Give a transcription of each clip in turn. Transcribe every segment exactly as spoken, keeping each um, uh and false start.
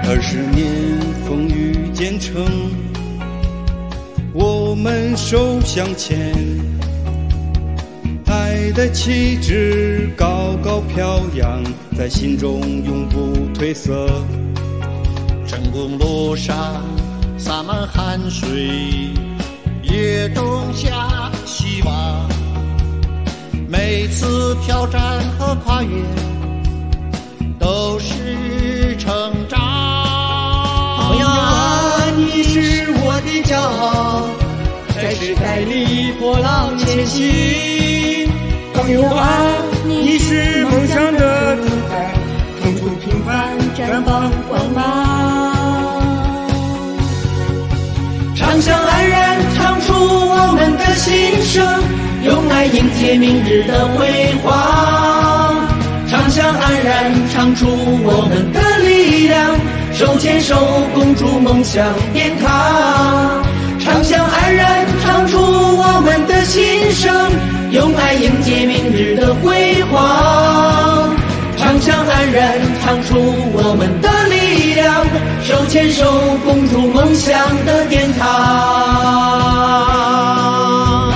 二十年风雨兼程，我们手相牵，爱的旗帜高高飘扬，在心中永不褪色。 成功路上洒满汗水，也种下希望。每次挑战和跨越都是成长。 朋友啊，你是我的骄傲，在时代里波浪前行。 朋友啊，你是梦想的主宰，冲出平凡，绽放光芒。 唱响安然，唱出我们的心声，用爱迎接明日的辉煌。唱响安然，唱出我们的力量，手牵手共筑梦想殿堂。唱响安然，唱出我们的心声，用爱迎接明日的辉煌。唱响安然，唱出我们的力量，手牵手共筑梦想的殿堂。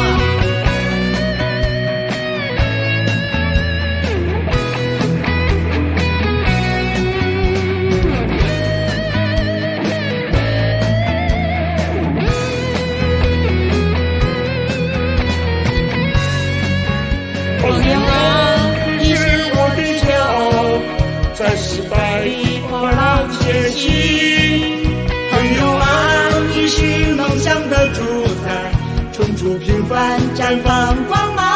朋友啊，你是我的骄傲，在时代里波浪前行。朋友啊，你是梦想的主宰，冲出平凡，绽放光芒。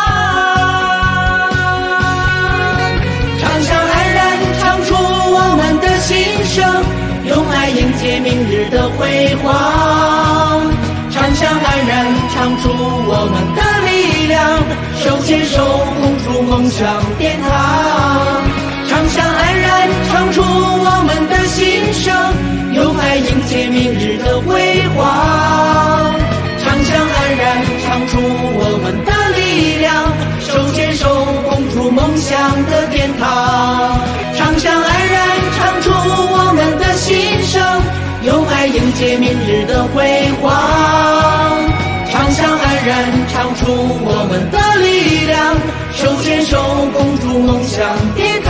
唱响安然，唱出我们的心声，用爱迎接明日的辉煌。唱响安然，唱出我们的力量，手牵手共筑梦想殿堂。唱响安然，唱出我们的心声，用爱迎接明日的辉煌。唱响安然，唱出我们的力量，手牵手共筑梦想的殿堂。唱响安然，唱出我们的心声，用爱迎接明日的辉煌。唱响安然，唱出我们的力量，手牵手共筑梦想殿堂。